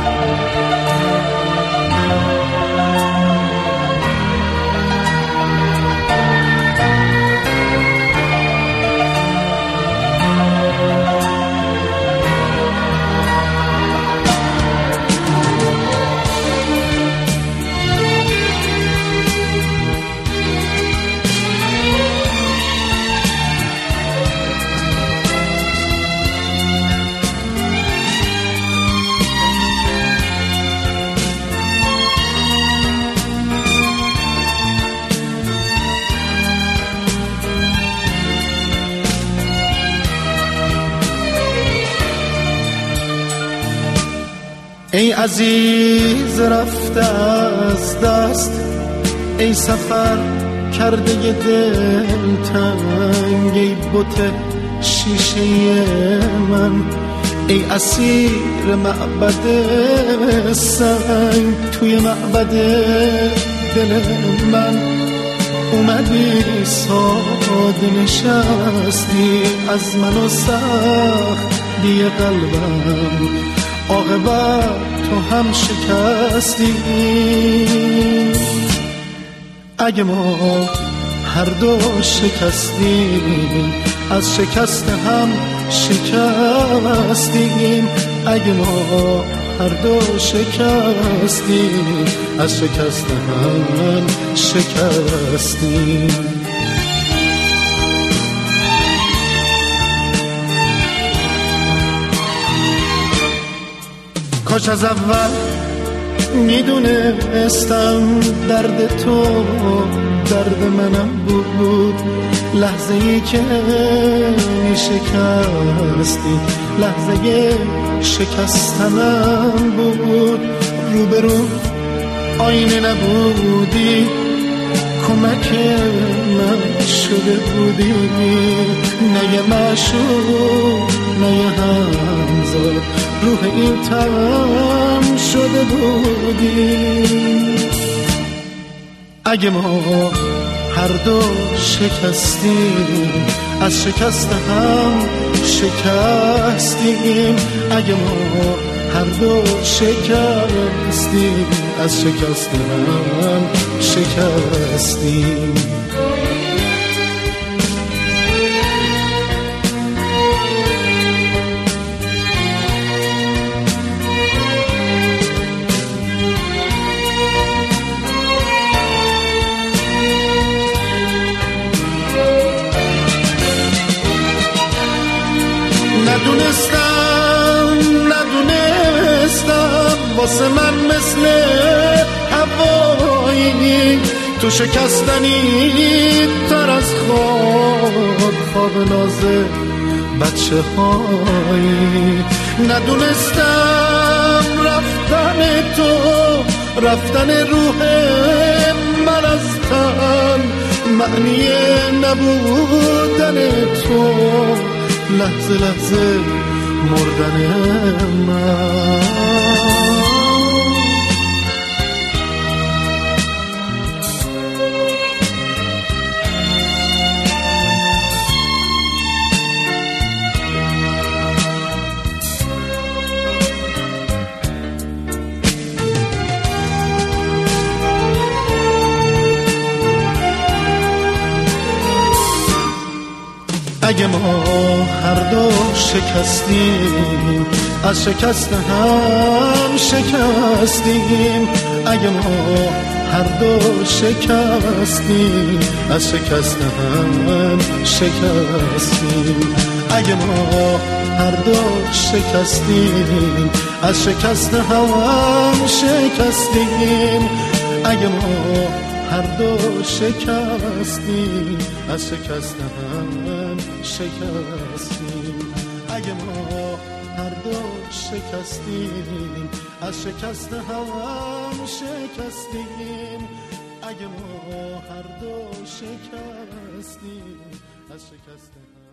ای عزیز رفته از دست، ای سفر کرده دل تنگ، ای بت شیشه من، ای اسیر معبد سنگ، توی معبد دل من اومدی ساده نشستی، از من و سخت دی قلبم عاقبت تو هم شکستی. اگه ما هر دو شکستیم، از شکست هم شکستیم. اگه ما هر دو شکستیم، از شکست هم شکستیم. کاش از اول میدونستم درد تو درد منم بود، لحظه ای که میشکستی لحظه شکستنم بود. روبرو آینه نبودی، کمک من شده بودی، نه یه معشوق نه یه همزاد، روح این تم شده بودی. اگه ما هر دو شکستیم، از شکست هم شکستیم. اگه ما هر دو شکستیم، از شکست هم شکستیم. ندونستم واسه من مثل هوایی، تو شکستنی تر از خواب ناز بچه هایی. ندونستم رفتن روح من از تن، معنی نبودن تو، لحظه لحظه مردن من. اگه ما هر دو شکستیم، از شکست هم شکستیم. اگه ما هر دو شکستیم، از شکست هم شکستیم. اگه ما هر دو شکستیم، از شکست هم شکستیم. اگه ما هر دو شکستیم، از شکست هم شکستیم. اگه ما هر دو شکستیم، از شکست هم شکستیم. اگه ما هر دو شکستیم، از شکست هم